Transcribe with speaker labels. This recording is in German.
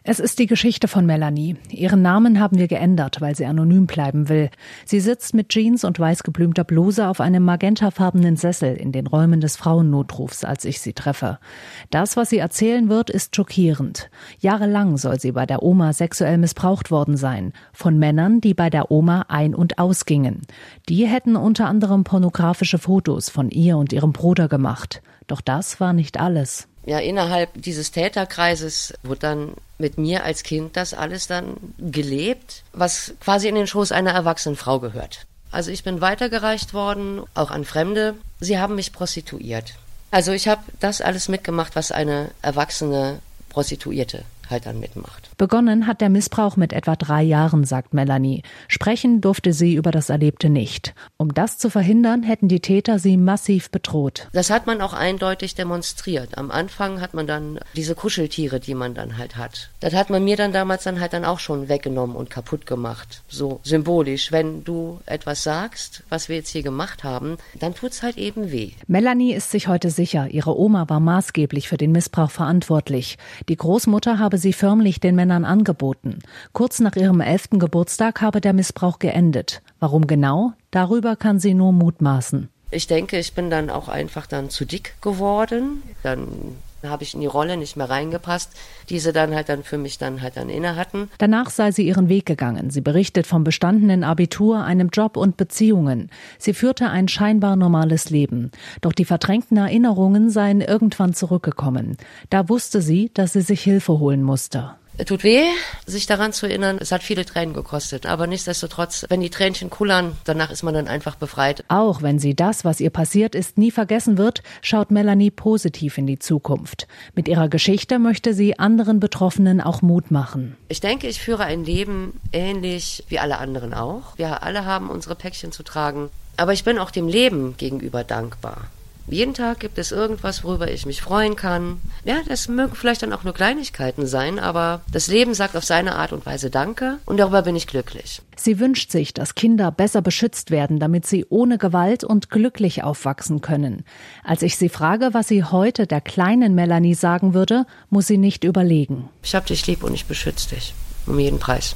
Speaker 1: Es ist die Geschichte von Melanie. Ihren Namen haben wir geändert, weil sie anonym bleiben will. Sie sitzt mit Jeans und weiß geblümter Bluse auf einem magentafarbenen Sessel in den Räumen des Frauennotrufs, als ich sie treffe. Das, was sie erzählen wird, ist schockierend. Jahrelang soll sie bei der Oma sexuell missbraucht worden sein. Von Männern, die bei der Oma ein- und ausgingen. Die hätten unter anderem pornografische Fotos von ihr und ihrem Bruder gemacht. Doch das war nicht alles.
Speaker 2: Ja, innerhalb dieses Täterkreises wurde dann mit mir als Kind das alles dann gelebt, was quasi in den Schoß einer erwachsenen Frau gehört. Also ich bin weitergereicht worden, auch an Fremde. Sie haben mich prostituiert. Also ich habe das alles mitgemacht, was eine erwachsene Prostituierte halt dann mitmacht.
Speaker 1: Begonnen hat der Missbrauch mit etwa 3 Jahren, sagt Melanie. Sprechen durfte sie über das Erlebte nicht. Um das zu verhindern, hätten die Täter sie massiv bedroht.
Speaker 2: Das hat man auch eindeutig demonstriert. Am Anfang hat man dann diese Kuscheltiere, die man dann halt hat. Das hat man mir dann damals dann halt dann auch schon weggenommen und kaputt gemacht. So symbolisch. Wenn du etwas sagst, was wir jetzt hier gemacht haben, dann tut's halt eben weh.
Speaker 1: Melanie ist sich heute sicher, ihre Oma war maßgeblich für den Missbrauch verantwortlich. Die Großmutter habe sie förmlich den Männern angeboten. Kurz nach ihrem 11. Geburtstag habe der Missbrauch geendet. Warum genau? Darüber kann sie nur mutmaßen.
Speaker 2: Ich denke, ich bin dann auch einfach dann zu dick geworden. Dann habe ich in die Rolle nicht mehr reingepasst, die sie dann halt dann für mich dann halt dann inne hatten.
Speaker 1: Danach sei sie ihren Weg gegangen. Sie berichtet vom bestandenen Abitur, einem Job und Beziehungen. Sie führte ein scheinbar normales Leben. Doch die verdrängten Erinnerungen seien irgendwann zurückgekommen. Da wusste sie, dass sie sich Hilfe holen musste.
Speaker 2: Es tut weh, sich daran zu erinnern. Es hat viele Tränen gekostet. Aber nichtsdestotrotz, wenn die Tränchen kullern, danach ist man dann einfach befreit.
Speaker 1: Auch wenn sie das, was ihr passiert ist, nie vergessen wird, schaut Melanie positiv in die Zukunft. Mit ihrer Geschichte möchte sie anderen Betroffenen auch Mut machen.
Speaker 2: Ich denke, ich führe ein Leben ähnlich wie alle anderen auch. Wir alle haben unsere Päckchen zu tragen. Aber ich bin auch dem Leben gegenüber dankbar. Jeden Tag gibt es irgendwas, worüber ich mich freuen kann. Ja, das mögen vielleicht dann auch nur Kleinigkeiten sein, aber das Leben sagt auf seine Art und Weise Danke und darüber bin ich glücklich.
Speaker 1: Sie wünscht sich, dass Kinder besser beschützt werden, damit sie ohne Gewalt und glücklich aufwachsen können. Als ich sie frage, was sie heute der kleinen Melanie sagen würde, muss sie nicht überlegen.
Speaker 2: Ich hab dich lieb und ich beschütze dich. Um jeden Preis.